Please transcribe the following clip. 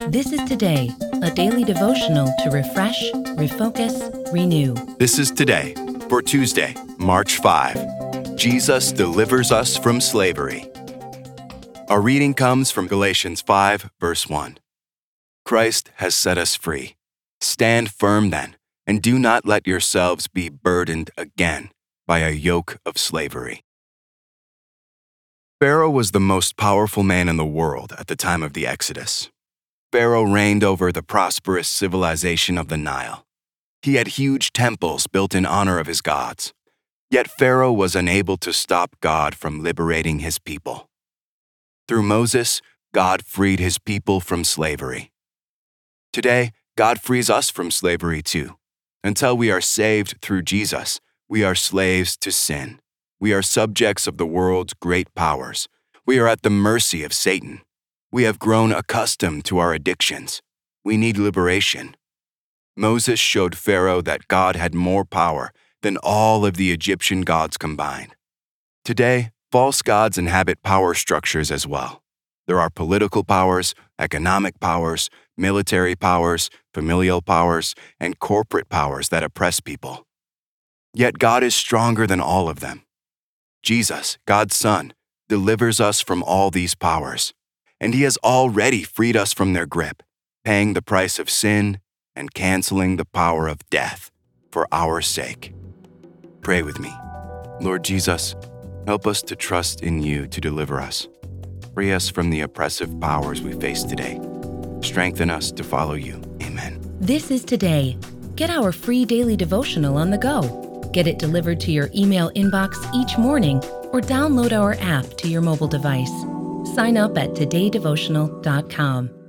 This is Today, a daily devotional to refresh, refocus, renew. This is Today for Tuesday, March 5. Jesus delivers us from slavery. Our reading comes from Galatians 5, verse 1. Christ has set us free. Stand firm then, and do not let yourselves be burdened again by a yoke of slavery. Pharaoh was the most powerful man in the world at the time of the Exodus. Pharaoh reigned over the prosperous civilization of the Nile. He had huge temples built in honor of his gods. Yet Pharaoh was unable to stop God from liberating his people. Through Moses, God freed his people from slavery. Today, God frees us from slavery too. Until we are saved through Jesus, we are slaves to sin. We are subjects of the world's great powers. We are at the mercy of Satan. We have grown accustomed to our addictions. We need liberation. Moses showed Pharaoh that God had more power than all of the Egyptian gods combined. Today, false gods inhabit power structures as well. There are political powers, economic powers, military powers, familial powers, and corporate powers that oppress people. Yet God is stronger than all of them. Jesus, God's Son, delivers us from all these powers, and He has already freed us from their grip, paying the price of sin and canceling the power of death for our sake. Pray with me. Lord Jesus, help us to trust in You to deliver us. Free us from the oppressive powers we face today. Strengthen us to follow You. Amen. This is Today. Get our free daily devotional on the go. Get it delivered to your email inbox each morning or download our app to your mobile device. Sign up at todaydevotional.com.